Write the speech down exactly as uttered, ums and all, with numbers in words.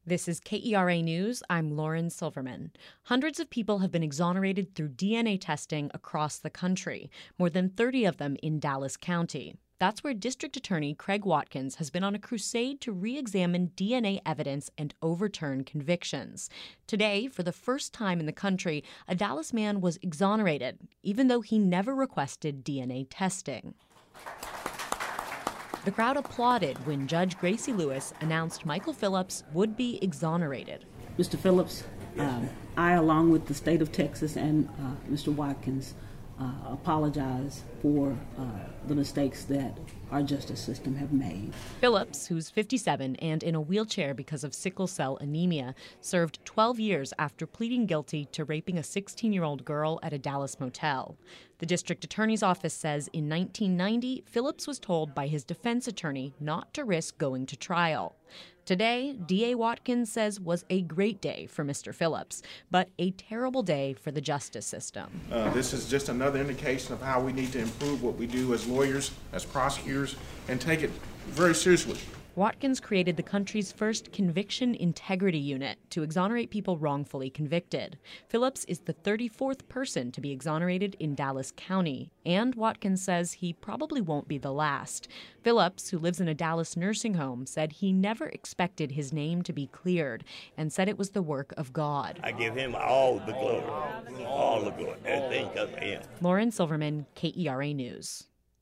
This is K E R A News. I'm Lauren Silverman. Hundreds of people have been exonerated through D N A testing across the country, more than thirty of them in Dallas County. That's where District Attorney Craig Watkins has been on a crusade to re-examine D N A evidence and overturn convictions. Today, for the first time in the country, a Dallas man was exonerated, even though he never requested D N A testing. The crowd applauded when Judge Gracie Lewis announced Michael Phillips would be exonerated. Mister Phillips, um, I, along with the state of Texas and uh, Mister Watkins, uh, apologize for uh, the mistakes that our justice system have made. Phillips, who's fifty-seven and in a wheelchair because of sickle cell anemia, served twelve years after pleading guilty to raping a sixteen-year-old girl at a Dallas motel. The district attorney's office says in nineteen ninety, Phillips was told by his defense attorney not to risk going to trial. Today, D A Watkins says was a great day for Mister Phillips, but a terrible day for the justice system. Uh, this is just another indication of how we need to improve what we do as lawyers, as prosecutors, and take it very seriously. Watkins created the country's first conviction integrity unit to exonerate people wrongfully convicted. Phillips is the thirty-fourth person to be exonerated in Dallas County, and Watkins says he probably won't be the last. Phillips, who lives in a Dallas nursing home, said he never expected his name to be cleared and said it was the work of God. I give him all the glory, all the glory, everything comes from him. Lauren Silverman, K E R A News.